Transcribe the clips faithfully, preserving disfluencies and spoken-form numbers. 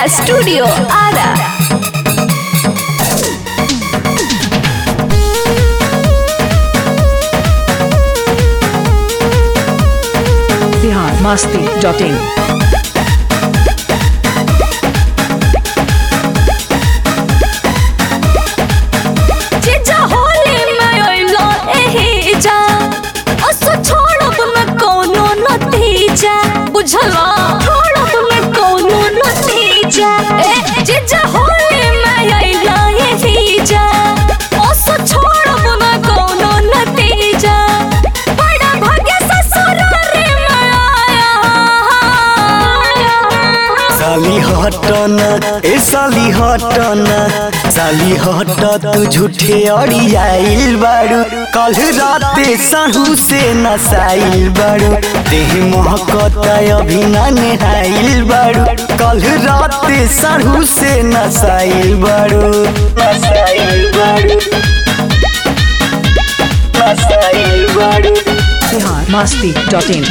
Studio Ara. Bihar Masti dot in. बुझला छोड़ब में कोनो नतीजा ए जीजा होले मैं आइला ये भीजा ओस छोड़ब में कोनो नतीजा बड़ा भाग्य ससुर रे मैं आया। साली हटना ए साली हटना साली हट तू झूठे अड़ियाइल बारू कल राते साहू से नसाइल बारू देह महकता अभी ना नहाइल बारू कल राते साहू से नसाइल बारू नसाइल बारू नसाइल बारू। Bihar Masti dot in.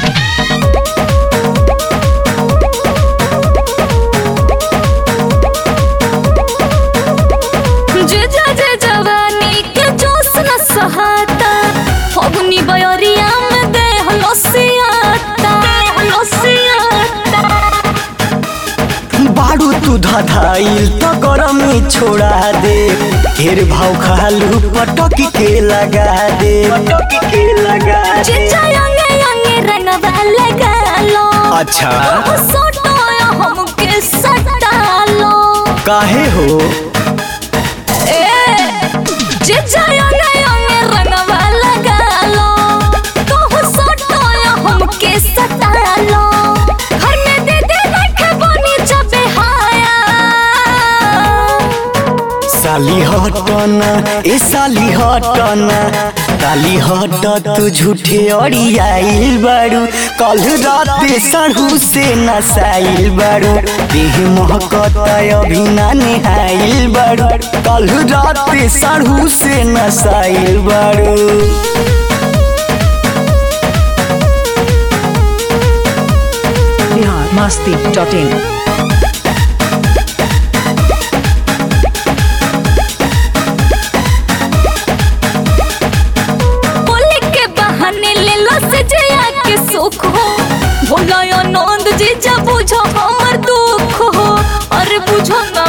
सहाता फगुनी बयरिया में दे हलसियाता हलसियाता बारू तू धधाइल तो गरमी छोड़ा दे ढेर भाव खालू पटक के लगा दे पटक के लगा दे जीजा यंगे यंगे रंगवा लगा लो। अच्छा सोटो हमके सटा लो काहे हो ए जीजा यंगे रंगवा लगा लो तो सोटो हमके सटा लो घर में दे दे रखे बनी जब हाया। साली हटना ए साली हटना साली हट तू झूठे अड़ियाइल बारू कल राते साहू से नसाइल बारू देह महकता अभी ना नहाइल बारू कल राते साहू से नसाइल बारू। Bihar Masti dot in. सुख हो भोला नंद जीजा बुझो हमर दुख हो अरे बुझो ना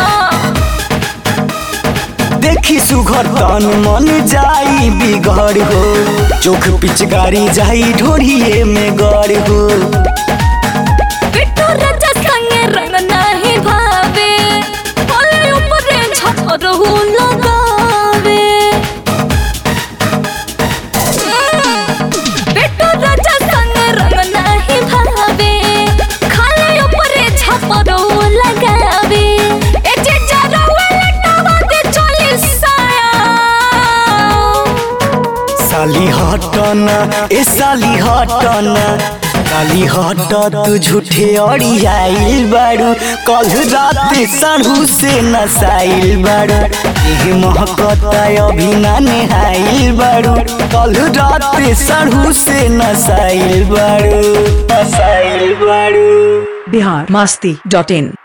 देखी सुघर तन मन जाई बिगड़ हो चोख पिचकारी जाई ढोरिए में गड़ हो बिट्टू राजा संगे रंग नहीं भावे बोले ऊपर छपर हो लगावे बिट्टू राजा साली हटना ए साली हटना साली हट तू झूठे अड़ियाइल बारू कल राते साहू से नसाइल बारू देह महकता अभी ना नहाइल बारू कल राते साहू से नसाइल बारू नसाइल बारू। बिहार मस्ती डॉट इन।